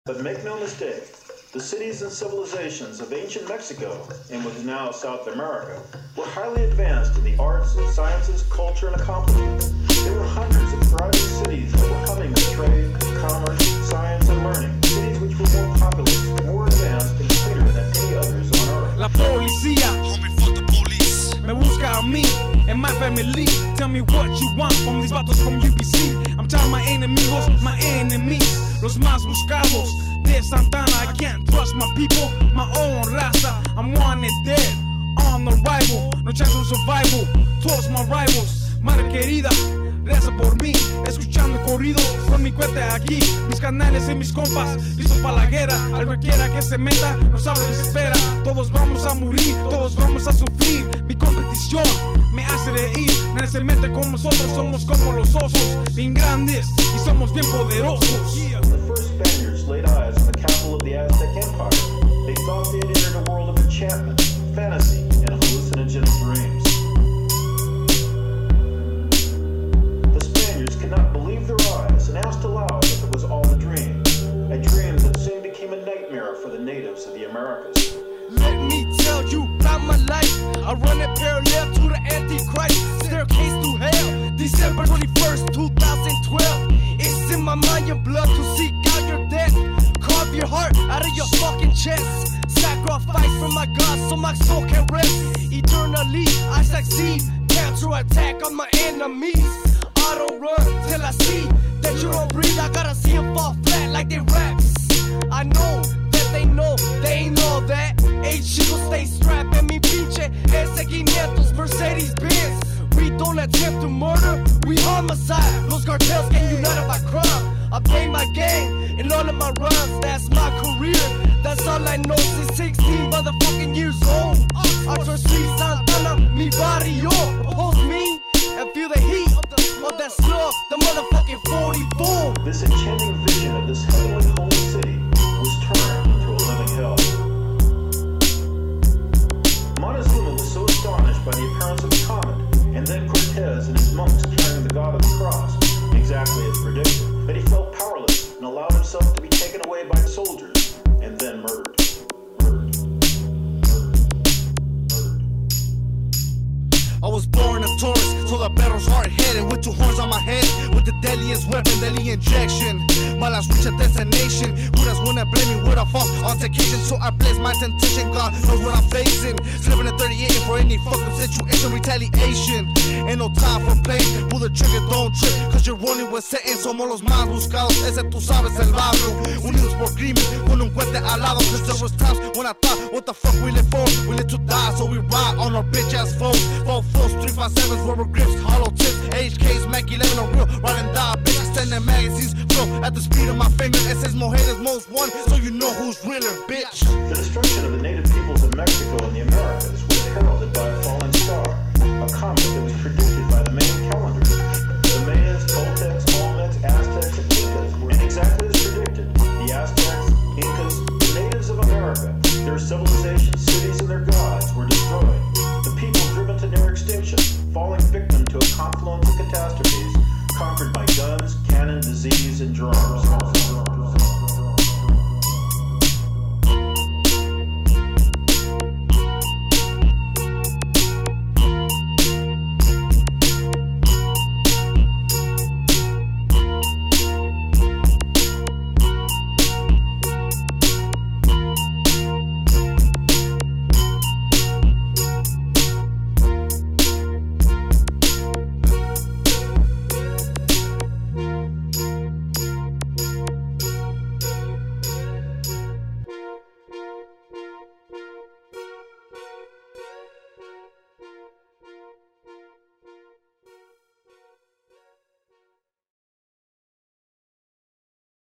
But make no mistake, the cities and civilizations of ancient Mexico, and what is now South America, were highly advanced in the arts, sciences, culture, and accomplishments. There were hundreds of thriving cities that were humming with trade, commerce, science, and learning. Cities which were more populous, more advanced, and cleaner than any others on earth. La policía, homie, fuck the police. Me busca a mí and my family. Tell me what you want from these vatos from UBC. I'm telling my enemigos, my enemies, los más buscados de Santana. I can't trust my people, my own raza. I'm wanted dead, on arrival. No chance of survival, todos my rivals. Madre querida, reza por mí, escuchando corridos con mi cuete aquí, mis canales y mis compas, listos para la guerra. Al cualquiera que se meta, no sabe lo que se espera. Todos vamos a morir, todos vamos a sufrir. Mi competición me hace reír. Nadie se mete con nosotros, somos como los osos, bien grandes y somos bien poderosos. When the first Spaniards laid eyes on the capital of the Aztec Empire, they thought they had entered a world of enchantment, fantasy, and hallucinogenic dreams. Cannot believe their eyes and asked aloud if it was all a dream that soon became a nightmare for the natives of the Americas. Let me tell you about my life. I run it parallel to the Antichrist, staircase to hell. December 21st, 2012. It's in my mind and blood to seek out your death. Carve your heart out of your fucking chest. Sacrifice for my God so my soul can rest. Eternally I succeed. Counter-attack on my enemies. I don't run till I see that you don't breathe. I gotta see them fall flat like they raps. I know that they know that. 8 chicos stay strapped at me, pinche S500 Mercedes Benz. We don't attempt to murder, we homicide. Los cartels can unite by crime. I play my game in all of my runs. That's my career. That's all I know since 16 motherfucking years old. Archer Street, Santana, mi barrio. Oppose me and feel the heat of that slug, the motherfucking 44. This enchanting vision of this heavenly holy city was turned into a living hell. Montezuma was so astonished by the appearance of a comet, and then Cortez and his monks carrying the god of the cross, exactly as predicted, that he felt powerless and allowed himself to be taken away by soldiers and then murdered. I was born a Taurus, so the battle's hard-headed. With 2 horns on my head, with the deadliest weapon, deadly injection. My last reach a destination. Who does wanna blame me with a false altercation? So I blaze my temptation, God knows what I'm facing. Slipping a 38 for any fucking situation, retaliation. Ain't no time for play, pull the trigger, don't trip. Cause your warning was setting, somos los más buscados. Ese tú sabes el barrio, unidos por crimen, con un cuente al lado. Cause there was times when I thought, what the fuck we live for? We live to die, so we ride on our bitch ass foes. 357s, rubber grips, hollow tips, HKs, Mac 11 on real, riding die, bitch, extending magazines, flow at the speed of my finger. It says more haters, most one, so you know who's realer, bitch. The destruction of the native peoples of Mexico and the Americas was heralded by a falling star, a comet that was predicted